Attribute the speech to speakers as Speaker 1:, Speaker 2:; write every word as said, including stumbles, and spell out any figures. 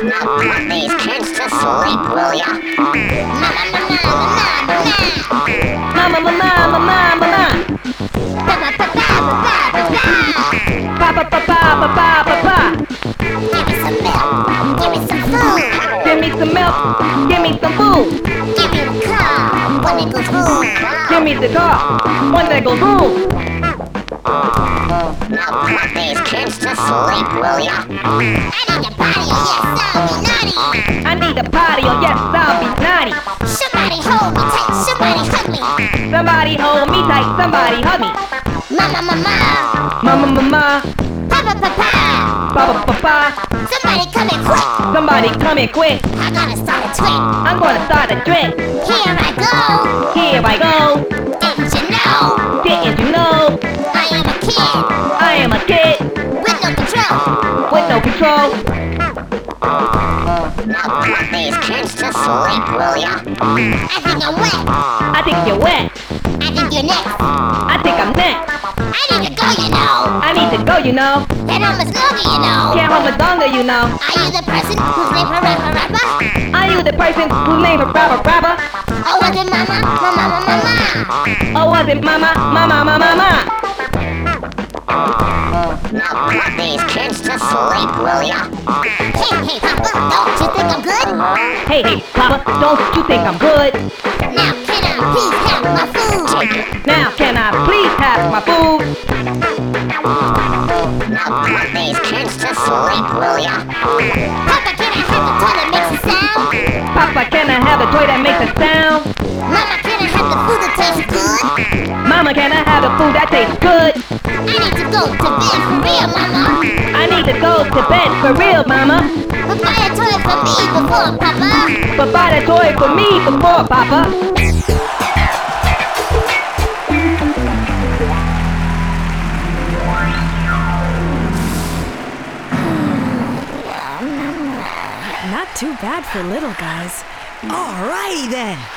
Speaker 1: Now put these kids to sleep, will ya?
Speaker 2: Mama, mama, mama, mama, mama. Pa pa pa pa pa pa pa pa.
Speaker 1: Give me some milk, give me some food.
Speaker 2: Give me some milk. Give me some food.
Speaker 1: Give me the car when it goes boom.
Speaker 2: Give me the car. One that goes boom.
Speaker 1: Now put these kids to sleep, will ya?
Speaker 2: I need a potty, or yes, I'll be naughty.
Speaker 1: I need a potty, or yes, I'll be naughty.
Speaker 2: Somebody hold me tight, somebody hug me. Somebody hold me tight, somebody hug me.
Speaker 1: Mama, mama,
Speaker 2: Mama, mama,
Speaker 1: papa, papa.
Speaker 2: papa, papa.
Speaker 1: Somebody come in quick.
Speaker 2: Somebody come in quick.
Speaker 1: I'm gonna start a twit.
Speaker 2: I'm gonna start a drink.
Speaker 1: Here I go.
Speaker 2: Here I go.
Speaker 1: Didn't you know?
Speaker 2: Didn't you know?
Speaker 1: I am a kid
Speaker 2: I am a kid
Speaker 1: with no control.
Speaker 2: with no control.
Speaker 1: Now put these kids to sleep, will ya? I think I'm wet.
Speaker 2: I think you're wet.
Speaker 1: I think you're next.
Speaker 2: I think I'm next.
Speaker 1: I need to go, you know.
Speaker 2: I need to go, you know.
Speaker 1: And I'm a slugger, you know.
Speaker 2: Can't hold me longer, you know.
Speaker 1: Are you the person whose name for rapper rapper?
Speaker 2: Are you the person whose name is Rabba Rabba?
Speaker 1: Or was it mama, mama, mama, mama?
Speaker 2: Or was it Mama, Mama, Mama, Mama?
Speaker 1: Now put these kids to sleep, will ya? Hey, hey, papa, don't you think I'm good?
Speaker 2: Hey, hey, Papa, don't you think I'm good?
Speaker 1: Now can I please have my food?
Speaker 2: Now can I please have my food?
Speaker 1: Now put these kids to sleep, will ya? Papa, can I have the toilet makes a sound?
Speaker 2: Papa, can I have the toy that makes a sound?
Speaker 1: Mama, can I have the food that tastes good?
Speaker 2: Mama, can I have the food that tastes good?
Speaker 1: I need to go to bed for real, mama.
Speaker 2: I need to go to bed for real, Mama.
Speaker 1: But buy a toy for me before, papa.
Speaker 2: But buy the toy for me before, Papa.
Speaker 3: Not too bad for little guys.
Speaker 4: Alrighty then.